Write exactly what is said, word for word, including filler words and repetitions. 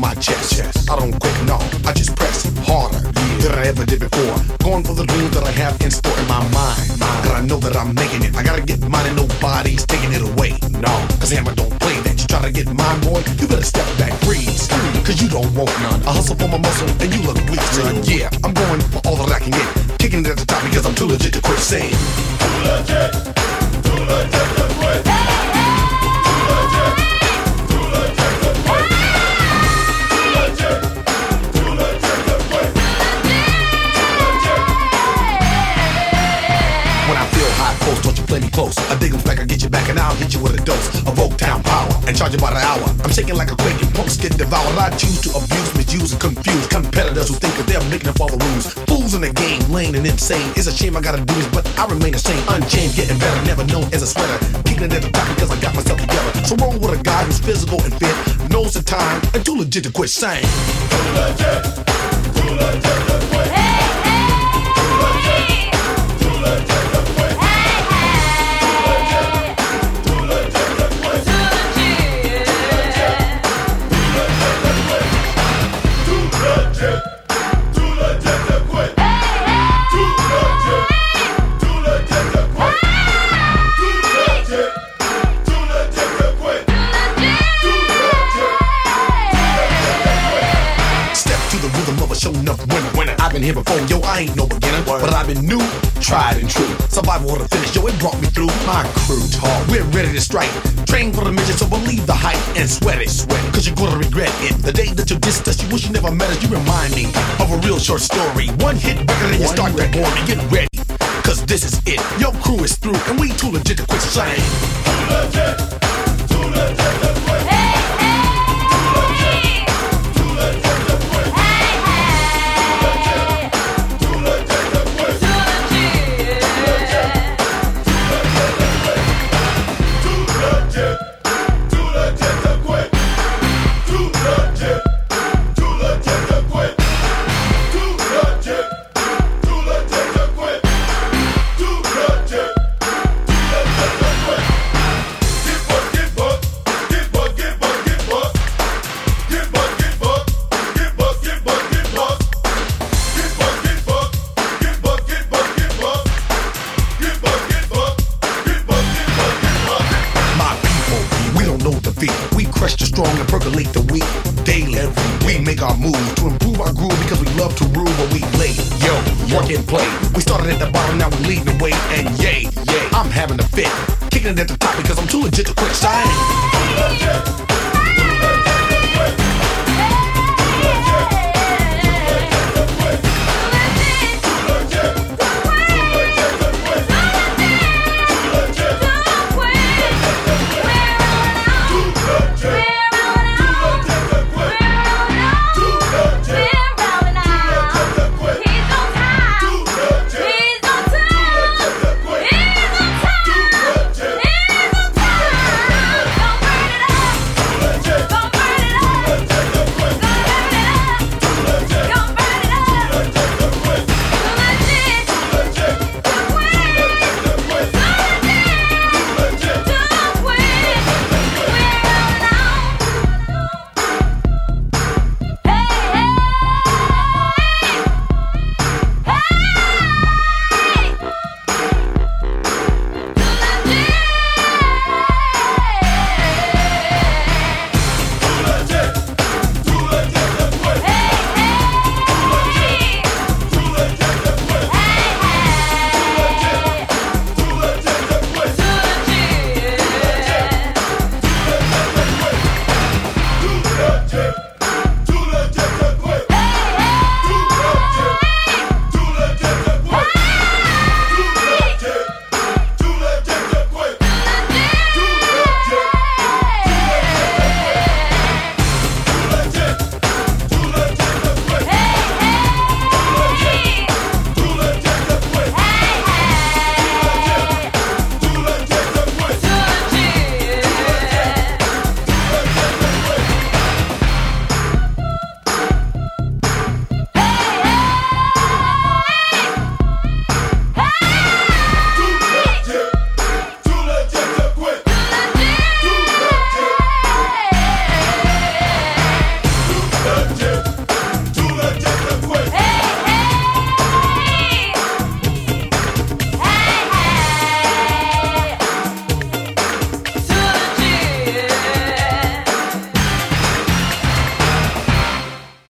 my chest. I don't quit, no, I just press harder than I ever did before. Going for the dreams that I have in store in my mind. Cause I know that I'm making it. I gotta get mine and nobody's taking it away. No, cause Hammer don't play that. You try to get mine, boy, you better step back, freeze. Cause you don't want none. I hustle for my muscle and you look weak, son. Yeah, I'm going for all that I can get. Kicking it at the top because I'm too legit to quit saying. Too legit, too legit to quit. Too legit, too legit to quit. Too legit, too legit to quit. When I feel hot, close, don't you play me close. I dig 'em back, I get you back, and I'll hit you with a dose of Oaktown power and charge you by the hour. I'm shaking like a quake and punks get devoured. I choose to abuse, misuse, and confuse competitors who think that they're making up all the rules. Fools in the game, lame and insane. It's a shame I gotta do this, but I remain the same. Unchained, getting better, never known as a sweater. Kicking it at the top because I got myself together. So roll with a guy who's physical and fit, knows the time, and too legit to quit saying. Too legit, too legit to quit. Too legit, too legit to quit. Show enough winner, winner. I've been here before, yo, I ain't no beginner. Word. But I've been new, tried and true. Survival of the finish, yo, it brought me through. My crew talk, we're ready to strike. Train for the mission, so believe the hype and sweat it. Sweat it, cause you're gonna regret it. The day that you dissed us, you wish you never met us. You remind me of a real short story. One hit record and you start that boring. Get ready, cause this is it. Your crew is through, and we too legit to quit saying. Too legit, too legit to quit. We crush the strong and percolate the weak daily. We make our moves to improve our groove because we love to rule what we lay. Yo, work and play. We started at the bottom, now we leading the way. And yay, yay, I'm having a fit. Kicking it at the top because I'm too legit to quit saying.